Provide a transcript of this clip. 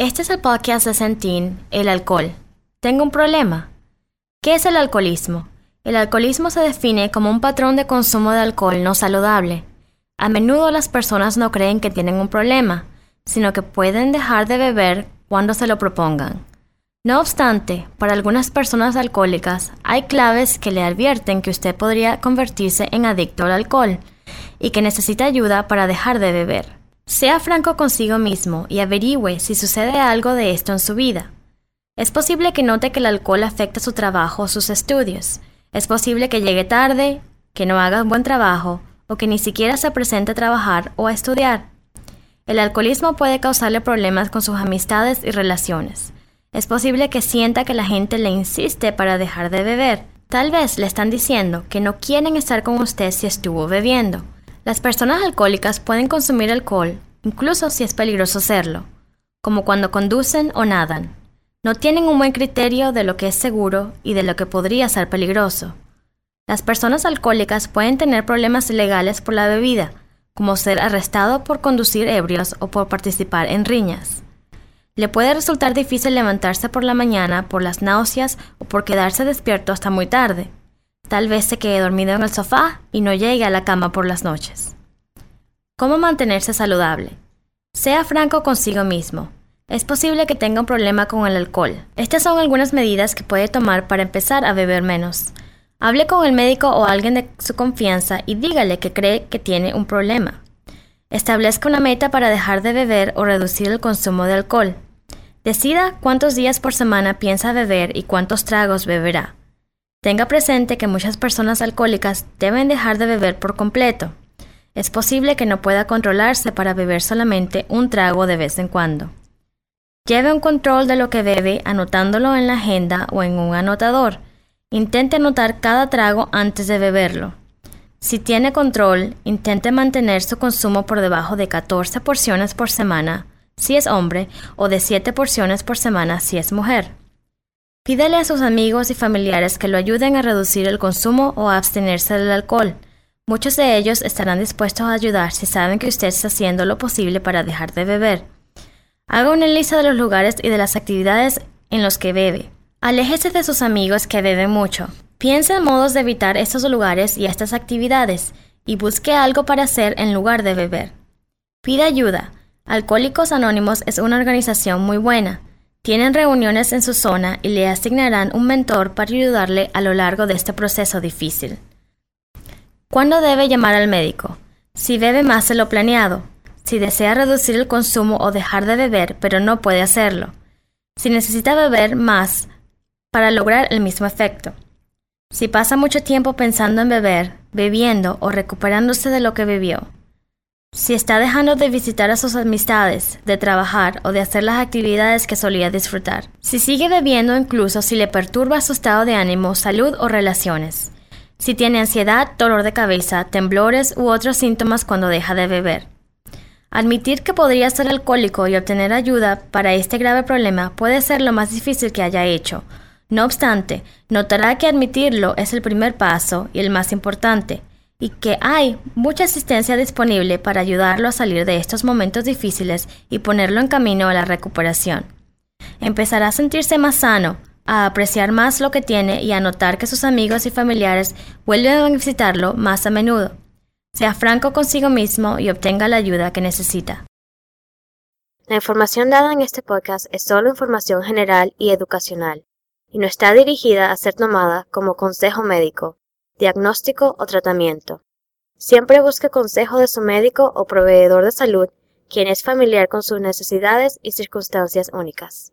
Este es el podcast de Centín, el alcohol. ¿Tengo un problema? ¿Qué es el alcoholismo? El alcoholismo se define como un patrón de consumo de alcohol no saludable. A menudo las personas no creen que tienen un problema, sino que pueden dejar de beber cuando se lo propongan. No obstante, para algunas personas alcohólicas hay claves que le advierten que usted podría convertirse en adicto al alcohol y que necesita ayuda para dejar de beber. Sea franco consigo mismo y averigüe si sucede algo de esto en su vida. Es posible que note que el alcohol afecta su trabajo o sus estudios. Es posible que llegue tarde, que no haga un buen trabajo o que ni siquiera se presente a trabajar o a estudiar. El alcoholismo puede causarle problemas con sus amistades y relaciones. Es posible que sienta que la gente le insiste para dejar de beber. Tal vez le están diciendo que no quieren estar con usted si estuvo bebiendo. Las personas alcohólicas pueden consumir alcohol, incluso si es peligroso hacerlo, como cuando conducen o nadan. No tienen un buen criterio de lo que es seguro y de lo que podría ser peligroso. Las personas alcohólicas pueden tener problemas legales por la bebida, como ser arrestado por conducir ebrios o por participar en riñas. Le puede resultar difícil levantarse por la mañana por las náuseas o por quedarse despierto hasta muy tarde. Tal vez se quede dormido en el sofá y no llegue a la cama por las noches. ¿Cómo mantenerse saludable? Sea franco consigo mismo. Es posible que tenga un problema con el alcohol. Estas son algunas medidas que puede tomar para empezar a beber menos. Hable con el médico o alguien de su confianza y dígale que cree que tiene un problema. Establezca una meta para dejar de beber o reducir el consumo de alcohol. Decida cuántos días por semana piensa beber y cuántos tragos beberá. Tenga presente que muchas personas alcohólicas deben dejar de beber por completo. Es posible que no pueda controlarse para beber solamente un trago de vez en cuando. Lleve un control de lo que bebe anotándolo en la agenda o en un anotador. Intente anotar cada trago antes de beberlo. Si tiene control, intente mantener su consumo por debajo de 14 porciones por semana, si es hombre, o de 7 porciones por semana, si es mujer. Pídale a sus amigos y familiares que lo ayuden a reducir el consumo o a abstenerse del alcohol. Muchos de ellos estarán dispuestos a ayudar si saben que usted está haciendo lo posible para dejar de beber. Haga una lista de los lugares y de las actividades en los que bebe. Aléjese de sus amigos que beben mucho. Piense en modos de evitar estos lugares y estas actividades y busque algo para hacer en lugar de beber. Pida ayuda. Alcohólicos Anónimos es una organización muy buena. Tienen reuniones en su zona y le asignarán un mentor para ayudarle a lo largo de este proceso difícil. ¿Cuándo debe llamar al médico? Si bebe más de lo planeado. Si desea reducir el consumo o dejar de beber, pero no puede hacerlo. Si necesita beber más para lograr el mismo efecto. Si pasa mucho tiempo pensando en beber, bebiendo o recuperándose de lo que bebió. Si está dejando de visitar a sus amistades, de trabajar o de hacer las actividades que solía disfrutar. Si sigue bebiendo incluso si le perturba su estado de ánimo, salud o relaciones. Si tiene ansiedad, dolor de cabeza, temblores u otros síntomas cuando deja de beber. Admitir que podría ser alcohólico y obtener ayuda para este grave problema puede ser lo más difícil que haya hecho. No obstante, notará que admitirlo es el primer paso y el más importante, y que hay mucha asistencia disponible para ayudarlo a salir de estos momentos difíciles y ponerlo en camino a la recuperación. Empezará a sentirse más sano, a apreciar más lo que tiene y a notar que sus amigos y familiares vuelven a visitarlo más a menudo. Sea franco consigo mismo y obtenga la ayuda que necesita. La información dada en este podcast es solo información general y educacional, y no está dirigida a ser tomada como consejo médico, diagnóstico o tratamiento. Siempre busque consejo de su médico o proveedor de salud, quien es familiar con sus necesidades y circunstancias únicas.